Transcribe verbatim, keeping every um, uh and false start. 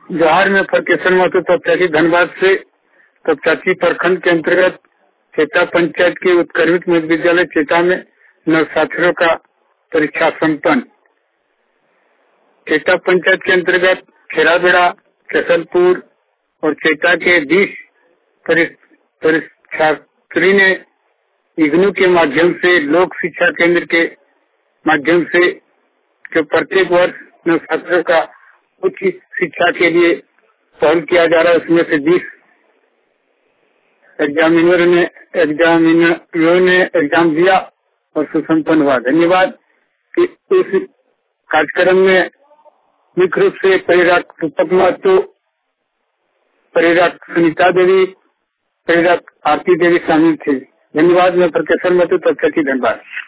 जोहार में फरकेशन महतो तपचाची धनबाद से तपचाची प्रखंड के अंतर्गत चेता पंचायत के उत्कर्मित मध्य विद्यालय चेता में नवछात्रों का परीक्षा संपन्न। चेता पंचायत के अंतर्गत खेराबेड़ा, कैसलपुर और चेता के बीस परीक्षार्थी ने इग्नू के माध्यम से लोक शिक्षा केंद्र के माध्यम से जो प्रत्येक वर्ष नवछात्रों का उच्च शिक्षा के लिए पहल किया जा रहा है, उसमें से बीस एग्जामिनर ने एग्जामिनरों ने एग्जाम दिया और सुसंपन्न हुआ। धन्यवाद। कि इस कार्यक्रम में मुख्य रूप से परिराक रूपक महतो, परिराक सुनीता देवी, परिराक आरती देवी शामिल थे। धन्यवाद। मैं प्रकेशन महतो तपचाची धनबाद।